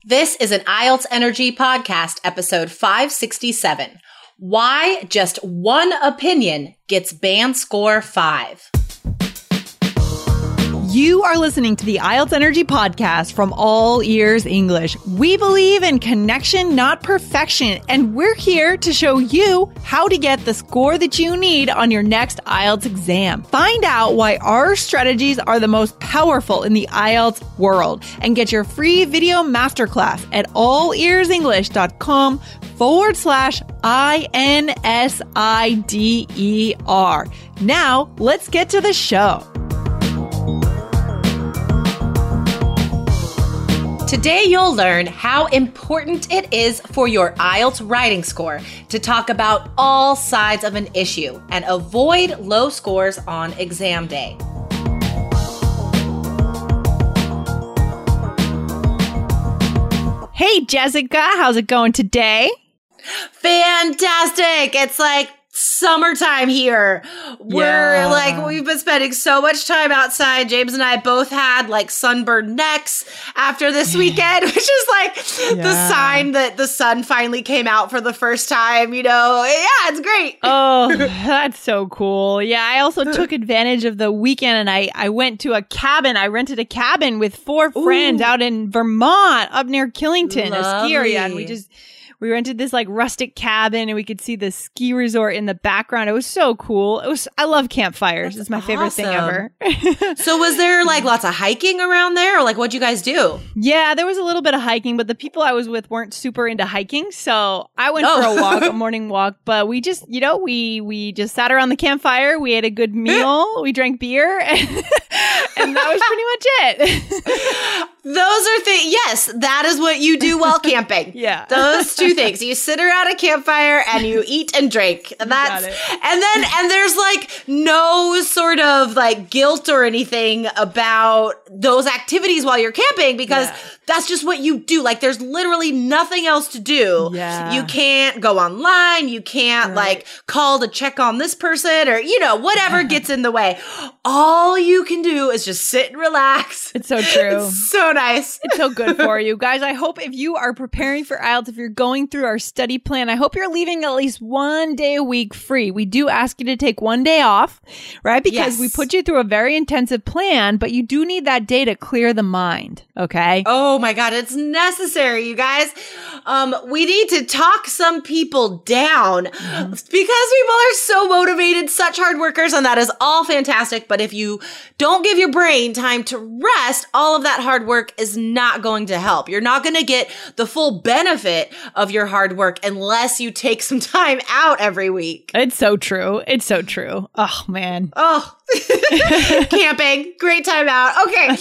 This is an IELTS Energy Podcast, episode 567. Why just one opinion gets band score 5. You are listening to the IELTS Energy Podcast from All Ears English. We believe in connection, not perfection, and we're here to show you how to get the score that you need on your next IELTS exam. Find out why our strategies are the most powerful in the IELTS world and get your free video masterclass at allearsenglish.com/INSIDER. Now, let's get to the show. Today, you'll learn how important it is for your IELTS writing score to talk about all sides of an issue and avoid low scores on exam day. Hey, Jessica, how's it going today? Fantastic! It's like summertime here. We've been spending so much time outside. James and I both had like sunburned necks after this weekend, which is like the sign that the sun finally came out for the first time, you know? Yeah, it's great. Oh, that's so cool. Yeah, I also took advantage of the weekend and I went to a cabin. I rented a cabin with 4 friends out in Vermont, up near Killington, a ski area. And we rented this like rustic cabin and we could see the ski resort in the background. It was so cool. I love campfires. It's my favorite thing ever. So was there like lots of hiking around there, or like what'd you guys do? Yeah, there was a little bit of hiking, but the people I was with weren't super into hiking. So I went for a walk, a morning walk, but we just, we just sat around the campfire. We ate a good meal. We drank beer and that was pretty much it. Those are things. Yes, that is what you do while camping. Yeah. Those two things. You sit around a campfire and you eat and drink. And there's like no sort of like guilt or anything about those activities while you're camping because that's just what you do. Like there's literally nothing else to do. Yeah. You can't go online. You can't like call to check on this person or, whatever gets in the way. All you can do is just sit and relax. It's so true. It's so nice. It's so good for you. Guys, I hope if you are preparing for IELTS, if you're going through our study plan, I hope you're leaving at least one day a week free. We do ask you to take one day off, right? Because we put you through a very intensive plan, but you do need that day to clear the mind, okay? Oh my God, it's necessary, you guys. We need to talk some people down because people are so motivated, such hard workers, and that is all fantastic. But if you don't give your brain time to rest, all of that hard work is not going to help. You're not going to get the full benefit of your hard work unless you take some time out every week. It's so true. It's so true. Oh, man. Oh, camping, great time out. Okay.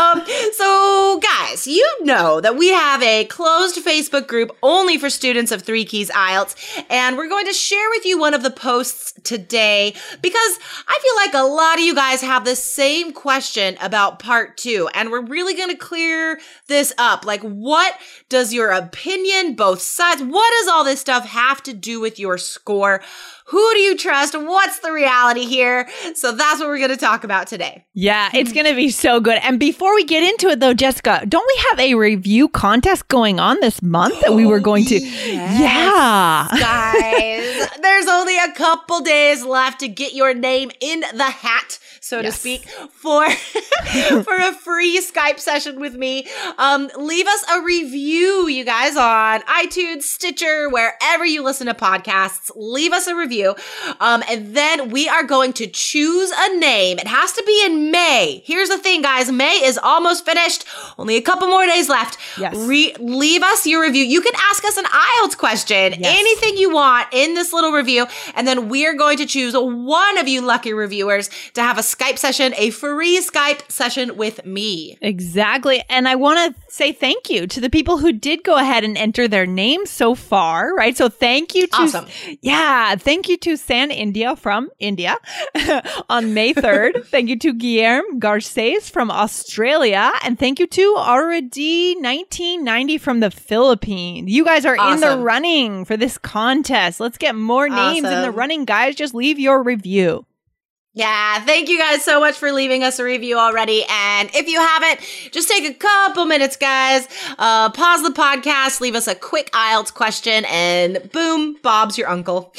So guys, you know that we have a closed Facebook group only for students of 3 Keys IELTS, and we're going to share with you one of the posts today because I feel like a lot of you guys have the same question about part 2, and we're really going to clear this up. Like, what does your opinion, both sides, what does all this stuff have to do with your score? Who do you trust? What's the reality here? So that's what we're going to talk about today. Yeah, it's going to be so good. And before we get into it though, Jessica, don't we have a review contest going on this month that we were going to? Yes, yeah. Guys, there's only a couple days left to get your name in the hat, so to speak, for a free Skype session with me. Leave us a review, you guys, on iTunes, Stitcher, wherever you listen to podcasts. Leave us a review. And then we are going to choose a name. It has to be in May. Here's the thing, guys. May is almost finished. Only a couple more days left. Yes. Leave us your review. You can ask us an IELTS question, anything you want in this little review. And then we're going to choose one of you lucky reviewers to have a Skype session, a free Skype session with me. Exactly. And I want to say thank you to the people who did go ahead and enter their names so far, right? So thank you to... Awesome. Yeah. Thank you to San India from India on May 3rd. Thank you to Guillermo Garces from Australia. And thank you to Aradi 1990 from the Philippines. You guys are in the running for this contest. Let's get more names in the running, guys. Just leave your review. Yeah, thank you guys so much for leaving us a review already. And if you haven't, just take a couple minutes, guys. Pause the podcast, leave us a quick IELTS question, and boom, Bob's your uncle.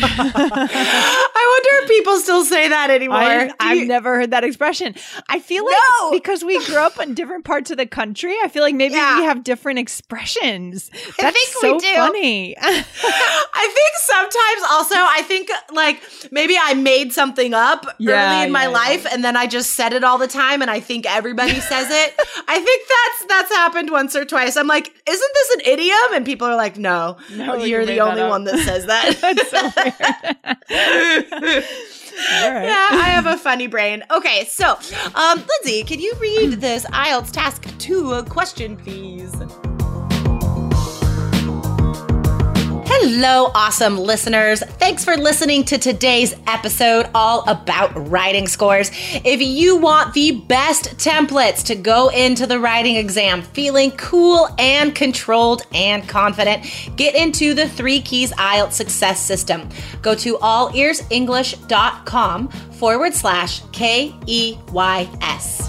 I wonder if people still say that anymore. I've never heard that expression. I feel like because we grew up in different parts of the country, I feel like maybe we have different expressions. That's so funny. I think sometimes also, like maybe I made something up early in my life, and then I just said it all the time, and I think everybody says it. I think that's happened once or twice. I'm like, isn't this an idiom? And people are like, no, you're the only one that says that. That's so weird. All right. Yeah, I have a funny brain. Okay, so Lindsay, can you read this IELTS Task 2 question, please? Hello, awesome listeners. Thanks for listening to today's episode all about writing scores. If you want the best templates to go into the writing exam feeling cool and controlled and confident, get into the 3 Keys IELTS Success System. Go to allearsenglish.com/KEYS.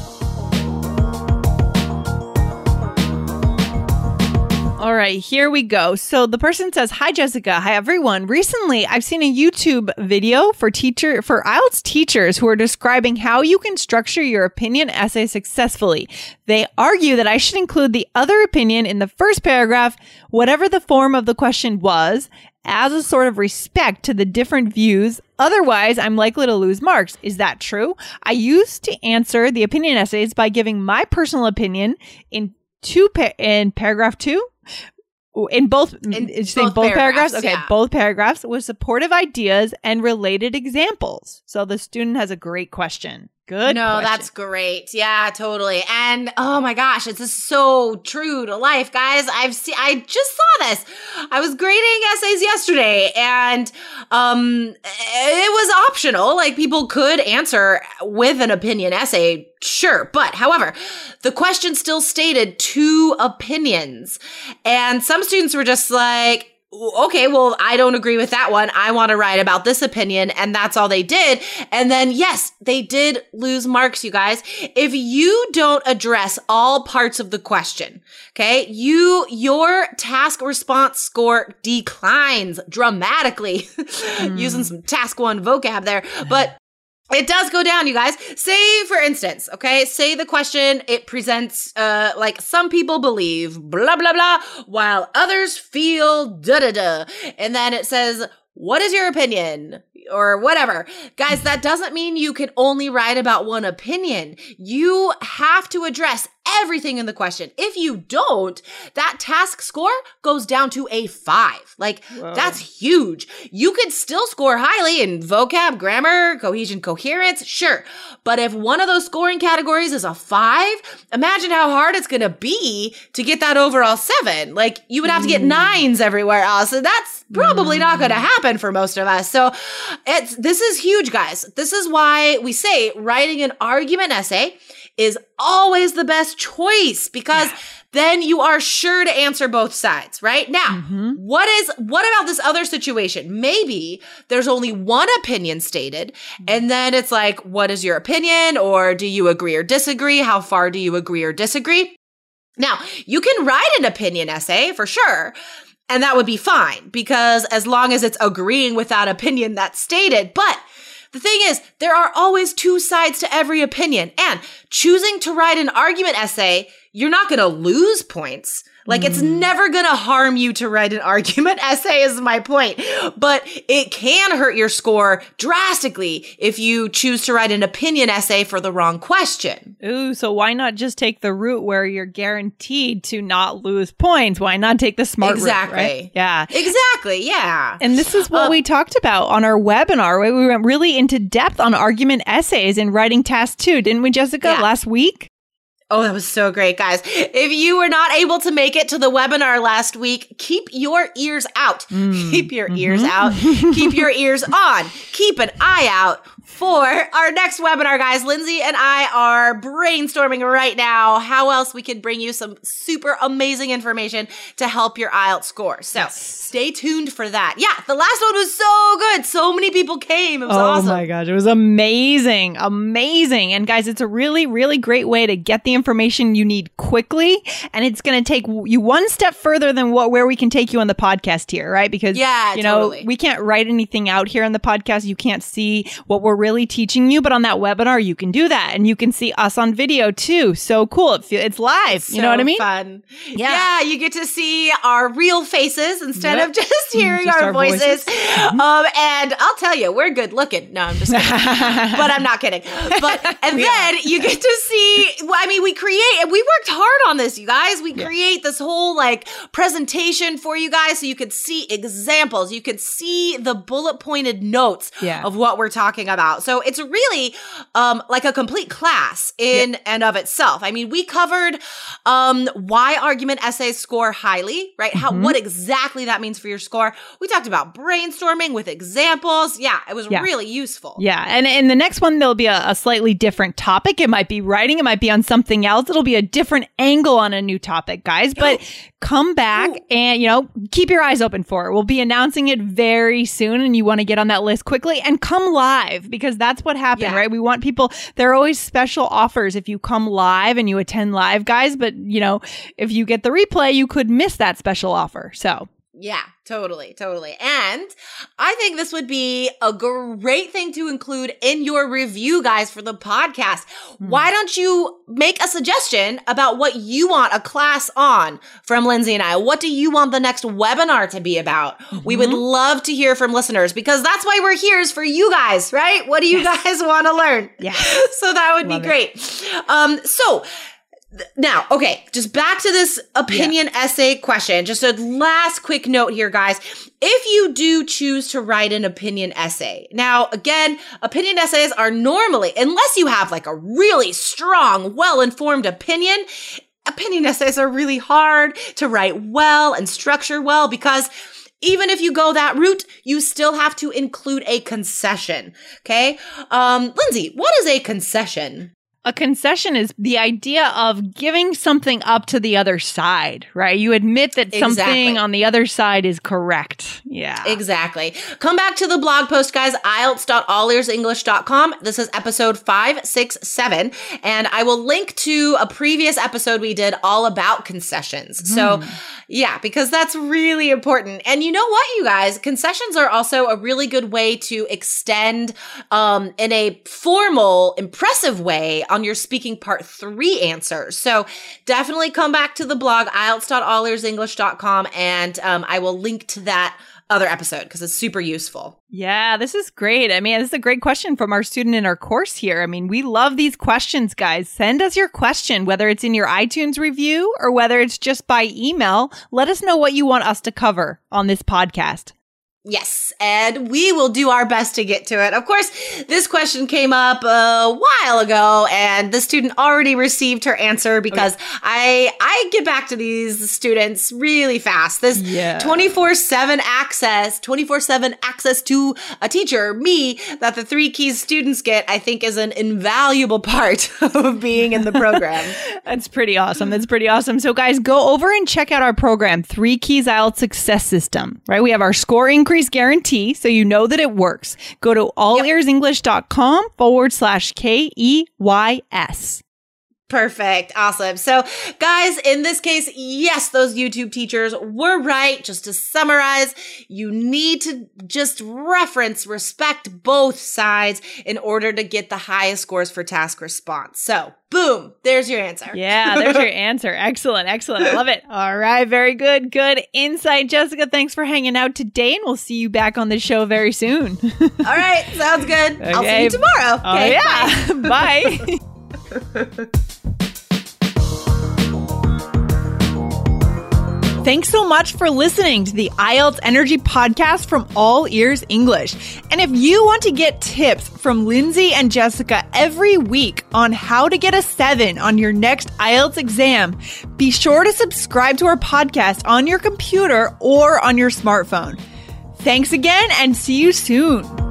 All right, here we go. So the person says, "Hi, Jessica. Hi, everyone. Recently, I've seen a YouTube video for IELTS teachers who are describing how you can structure your opinion essay successfully. They argue that I should include the other opinion in the first paragraph, whatever the form of the question was, as a sort of respect to the different views. Otherwise, I'm likely to lose marks. Is that true? I used to answer the opinion essays by giving my personal opinion in paragraph 2. In both paragraphs? Okay, yeah. Both paragraphs with supportive ideas and related examples. So the student has a great question. Good question. That's great. Yeah, totally. And oh my gosh, it's just so true to life, guys. I just saw this. I was grading essays yesterday, and it was optional. Like, people could answer with an opinion essay, sure. But however, the question still stated 2 opinions. And some students were just like, okay, well, I don't agree with that one. I want to write about this opinion. And that's all they did. And then, yes, they did lose marks, you guys. If you don't address all parts of the question, okay, your task response score declines dramatically. Using some task 1 vocab there. But it does go down, you guys. Say, for instance, okay, say the question, it presents, like, some people believe blah, blah, blah, while others feel da-da-da. And then it says, what is your opinion? Or whatever. Guys, that doesn't mean you can only write about one opinion. You have to address everything in the question. If you don't, that task score goes down to a 5. Like, whoa. That's huge. You could still score highly in vocab, grammar, cohesion, coherence, sure. But if one of those scoring categories is a 5, imagine how hard it's going to be to get that overall 7. Like, you would have to get 9s everywhere else. So that's probably not going to happen for most of us. So this is huge, guys. This is why we say writing an argument essay is always the best choice, because then you are sure to answer both sides, right? Now, what about this other situation? Maybe there's only one opinion stated, and then it's like, what is your opinion? Or do you agree or disagree? How far do you agree or disagree? Now, you can write an opinion essay for sure, and that would be fine, because as long as it's agreeing with that opinion that's stated. But the thing is, there are always 2 sides to every opinion. And choosing to write an argument essay, you're not going to lose points. Like, it's never going to harm you to write an argument essay, is my point. But it can hurt your score drastically if you choose to write an opinion essay for the wrong question. Ooh, so why not just take the route where you're guaranteed to not lose points? Why not take the smart route, right? Yeah. Exactly, yeah. And this is what we talked about on our webinar, where we went really into depth on argument essays and writing task 2, didn't we, Jessica, last week? Oh, that was so great, guys. If you were not able to make it to the webinar last week, keep your ears out. Keep your ears out. Keep your ears on. Keep an eye out for our next webinar, guys. Lindsay and I are brainstorming right now how else we could bring you some super amazing information to help your IELTS score. So stay tuned for that. Yeah, the last one was so good. So many people came. It was awesome. Oh my gosh, it was amazing. Amazing. And guys, it's a really, really great way to get the information you need quickly. And it's going to take you one step further than where we can take you on the podcast here, right? Because, totally. We can't write anything out here on the podcast. You can't see what we're really teaching you, but on that webinar, you can do that. And you can see us on video too. So cool. It's live. You know what I mean? Fun. Yeah, you get to see our real faces instead of just hearing our voices. And I'll tell you, we're good looking. No, I'm just kidding. But I'm not kidding. Then you get to see, we worked hard on this, you guys. We create this whole presentation for you guys so you could see examples. You could see the bullet pointed notes of what we're talking about. So it's really like a complete class in and of itself. I mean, we covered why argument essays score highly, right? What exactly that means for your score. We talked about brainstorming with examples. Yeah, it was really useful. Yeah, and in the next one, there'll be a slightly different topic. It might be writing. It might be on something else. It'll be a different angle on a new topic, guys. But come back and, keep your eyes open for it. We'll be announcing it very soon, and you want to get on that list quickly and come live, because that's what happened, right? We want people, there are always special offers if you come live and you attend live, guys. But, if you get the replay, you could miss that special offer. So. Yeah, totally. And I think this would be a great thing to include in your review, guys, for the podcast. Why don't you make a suggestion about what you want a class on from Lindsay and I? What do you want the next webinar to be about? We would love to hear from listeners, because that's why we're here, is for you guys, right? What do you guys want to learn? Yeah. So that would be great. Now, okay, just back to this opinion essay question. Just a last quick note here, guys. If you do choose to write an opinion essay, now, again, opinion essays are normally, unless you have a really strong, well-informed opinion essays are really hard to write well and structure well, because even if you go that route, you still have to include a concession. Okay. Lindsay, what is a concession? A concession is the idea of giving something up to the other side, right? You admit that something on the other side is correct. Yeah. Exactly. Come back to the blog post, guys, IELTS.allearsenglish.com. This is episode 567. And I will link to a previous episode we did all about concessions. So yeah, because that's really important. And you know what, you guys? Concessions are also a really good way to extend in a formal, impressive way on your speaking part 3 answers. So definitely come back to the blog, IELTS.allearsenglish.com, and I will link to that other episode because it's super useful. Yeah, this is great. I mean, this is a great question from our student in our course here. I mean, we love these questions, guys. Send us your question, whether it's in your iTunes review or whether it's just by email. Let us know what you want us to cover on this podcast. Yes, and we will do our best to get to it. Of course, this question came up a while ago, and the student already received her answer because I get back to these students really fast. This 24/7 access to a teacher, me, that the 3 Keys students get, I think is an invaluable part of being in the program. That's pretty awesome. So guys, go over and check out our program, 3 Keys IELTS Success System, right? We have our score increase guarantee, so you know that it works. Go to allearsenglish.com/KEYS. Perfect. Awesome. So guys, in this case, yes, those YouTube teachers were right. Just to summarize, you need to just respect both sides in order to get the highest scores for task response. So boom, there's your answer. Yeah, there's your answer. Excellent. I love it. All right. Very good. Good insight, Jessica. Thanks for hanging out today, and we'll see you back on the show very soon. All right. Sounds good. Okay. I'll see you tomorrow. Okay, yeah. Bye. Thanks so much for listening to the IELTS Energy Podcast from All Ears English. And if you want to get tips from Lindsay and Jessica every week on how to get a 7 on your next IELTS exam, be sure to subscribe to our podcast on your computer or on your smartphone. Thanks again, and see you soon.